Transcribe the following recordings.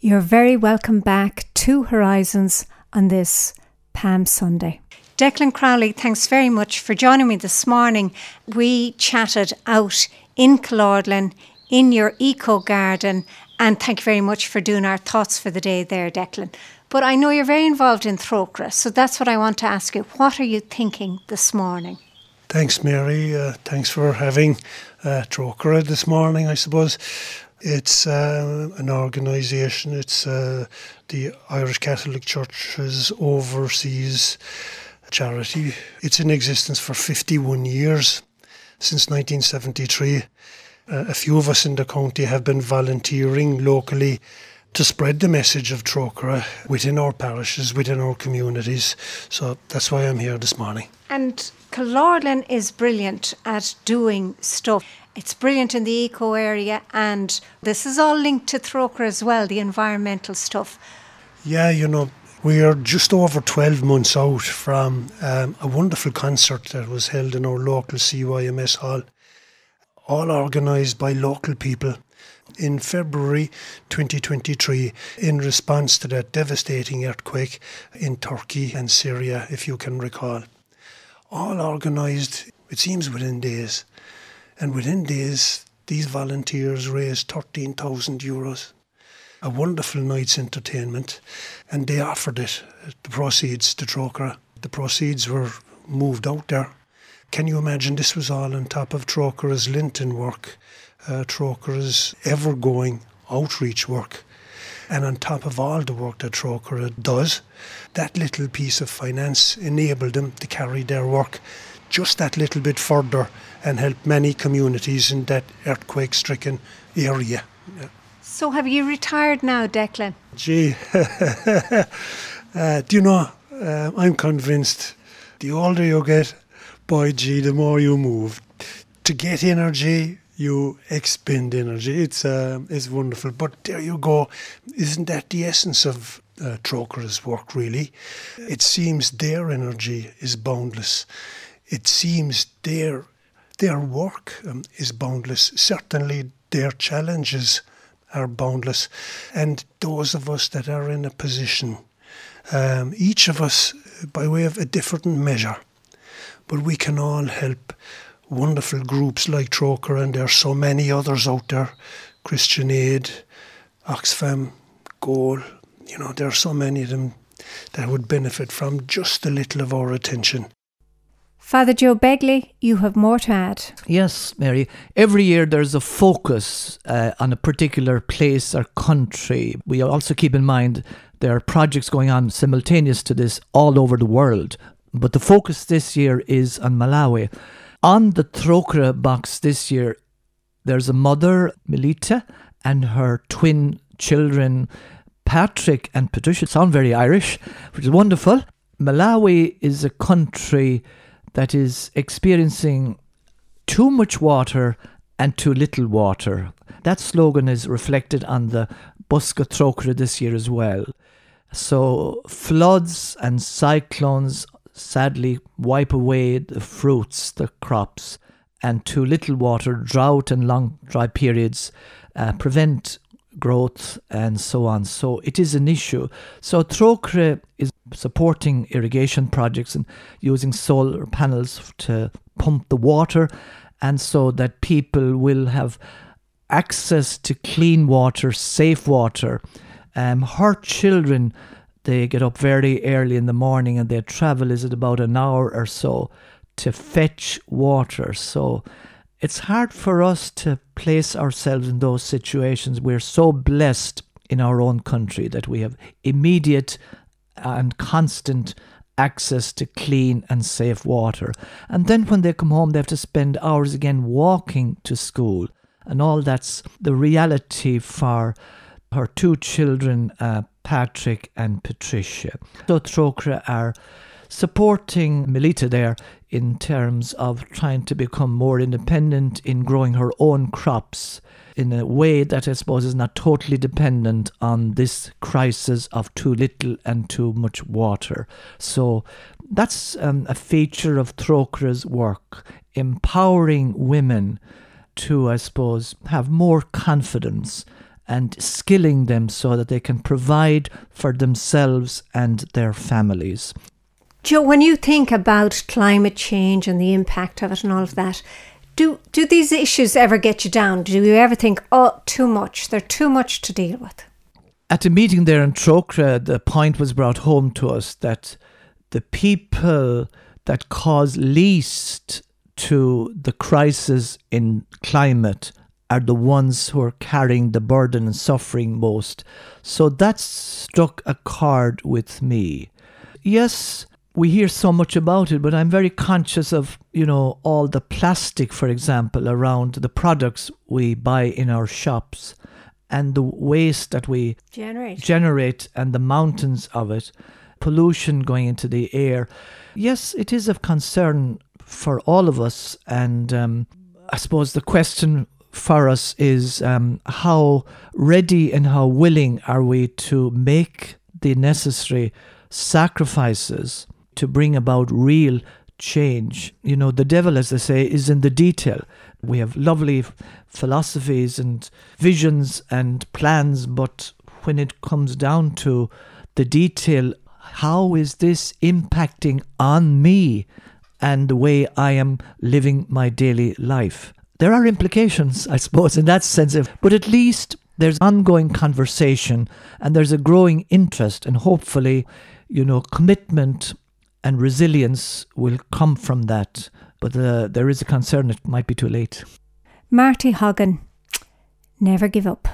You're very welcome back to Horizons on this Palm Sunday. Declan Crowley, thanks very much for joining me this morning. We chatted out in Killorglin in your eco garden, and thank you very much for doing our thoughts for the day there, Declan. But I know you're very involved in Trócaire, so that's what I want to ask you. What are you thinking this morning? Thanks, Mary. Thanks for having Trócaire this morning, I suppose. It's an organisation. It's the Irish Catholic Church's overseas charity. It's in existence for 51 years, since 1973. A few of us in the county have been volunteering locally to spread the message of Trócaire within our parishes, within our communities. So that's why I'm here this morning. And Killorglin is brilliant at doing stuff. It's brilliant in the eco area, and this is all linked to Trócaire as well, the environmental stuff. Yeah, we are just over 12 months out from a wonderful concert that was held in our local CYMS hall, all organised by local people in February 2023 in response to that devastating earthquake in Turkey and Syria, if you can recall. All organised, it seems, within days. And within days, these volunteers raised €13,000. A wonderful night's entertainment. And they offered the proceeds to Trócaire. The proceeds were moved out there. Can you imagine, this was all on top of Trócaire's Lenten work, Trócaire's ever-going outreach work. And on top of all the work that Trócaire does, that little piece of finance enabled them to carry their work just that little bit further and help many communities in that earthquake-stricken area. Yeah. So have you retired now, Declan? Gee, do you know, I'm convinced the older you get, the more you move. To get energy, you expend energy. It's wonderful. But there you go. Isn't that the essence of Trócaire's work, really? It seems their energy is boundless. It seems their work is boundless. Certainly their challenges are boundless. And those of us that are in a position, each of us by way of a different measure, but we can all help wonderful groups like Trócaire, and there are so many others out there, Christian Aid, Oxfam, Goal, there are so many of them that would benefit from just a little of our attention. Father Joe Begley, you have more to add. Yes, Mary. Every year there's a focus on a particular place or country. We also keep in mind there are projects going on simultaneous to this all over the world. But the focus this year is on Malawi. On the Trócaire box this year, there's a mother, Melita, and her twin children, Patrick and Patricia. Sound very Irish, which is wonderful. Malawi is a country that is experiencing too much water and too little water. That slogan is reflected on the Buska Trócaire this year as well. So floods and cyclones sadly wipe away the fruits, the crops, and too little water, drought and long dry periods prevent growth and so on. So it is an issue. So Trócaire is supporting irrigation projects and using solar panels to pump the water, and so that people will have access to clean water, safe water. Her children, they get up very early in the morning and their travel is at about an hour or so to fetch water. So it's hard for us to place ourselves in those situations. We're so blessed in our own country that we have immediate and constant access to clean and safe water. And then when they come home, they have to spend hours again walking to school. And all that's the reality for her two children, Patrick and Patricia. So Trócaire are supporting Melita there in terms of trying to become more independent in growing her own crops in a way that I suppose is not totally dependent on this crisis of too little and too much water. So that's a feature of Trócaire's work, empowering women to, I suppose, have more confidence and skilling them so that they can provide for themselves and their families. Joe, when you think about climate change and the impact of it and all of that, do these issues ever get you down? Do you ever think, oh, too much, they're too much to deal with? At a meeting there in Trócaire, the point was brought home to us that the people that cause least to the crisis in climate are the ones who are carrying the burden and suffering most. So that struck a chord with me. Yes, we hear so much about it, but I'm very conscious of, all the plastic, for example, around the products we buy in our shops and the waste that we generate and the mountains of it, pollution going into the air. Yes, it is of concern for all of us. And I suppose the question for us is how ready and how willing are we to make the necessary sacrifices to bring about real change. The devil, as they say, is in the detail. We have lovely philosophies and visions and plans, but when it comes down to the detail, how is this impacting on me and the way I am living my daily life? There are implications, I suppose, in that sense, but at least there's ongoing conversation and there's a growing interest, and hopefully, commitment and resilience will come from that. But there is a concern it might be too late. Marty Hoggan, never give up.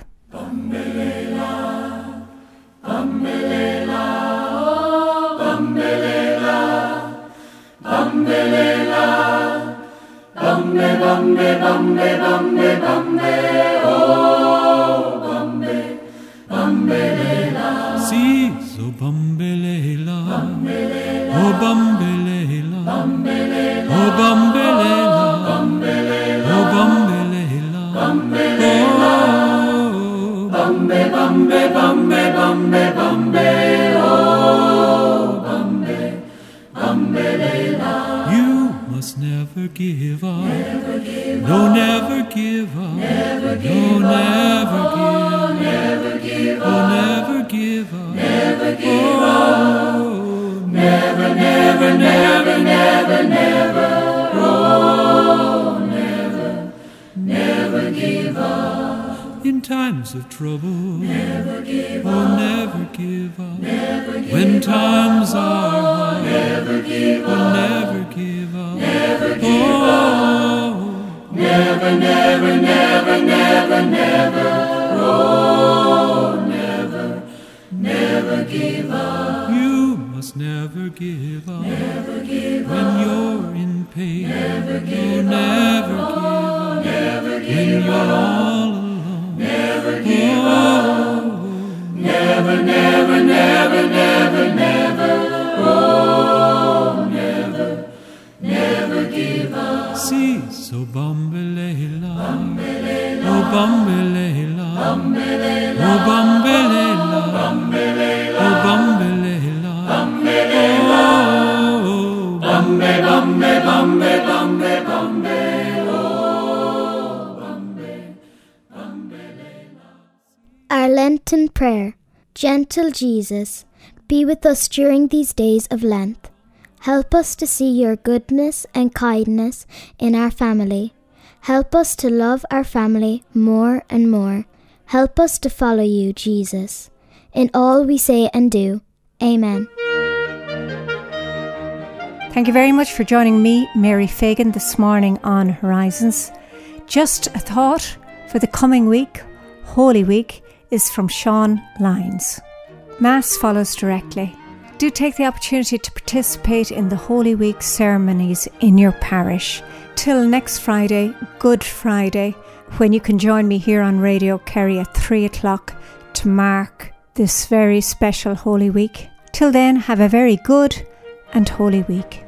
Bambelela, bambelela, oh, bambelela, bambelela, bambe, bambe, bambe, bambe, bambe, oh, bambe, bambelela. Si, so bambelela, oh, bambelela, oh, bambelela, oh, bambelela, oh, bambe, bambe, bambe, bambe, bambe, oh, bambe, bambelela. You must never give up. No, never give up. No, never give up. Oh, never give up. Never give up. Never, never, never, never, never. Oh, never, never give up. In times of trouble, never give up. Oh, never give up. Never give when times are hard, never give up. Oh, never give up. Never give up. Never, never, never, never, never. Oh, never, never give up. You must never give up. Never give up. When you're in pain, never give up. Never give up. Never give when you're all alone, never give up. Never, never, never, never, never. Oh, never, never give up. See, so bambelela, bambelela, oh bambelela, bambelela, oh bambelela, bambelela, oh bambelela, bambelela, oh bambe, bambe, bambe, bambe, bambe, oh bambe, bambelela. Our Lenten prayer. Gentle Jesus, be with us during these days of Lent. Help us to see your goodness and kindness in our family. Help us to love our family more and more. Help us to follow you, Jesus, in all we say and do. Amen. Thank you very much for joining me, Mary Fagan, this morning on Horizons. Just a thought for the coming week, Holy Week, is from Sean Lyons. Mass follows directly. Do take the opportunity to participate in the Holy Week ceremonies in your parish. Till next Friday, Good Friday, when you can join me here on Radio Kerry at 3 o'clock to mark this very special Holy Week. Till then, have a very good and Holy Week.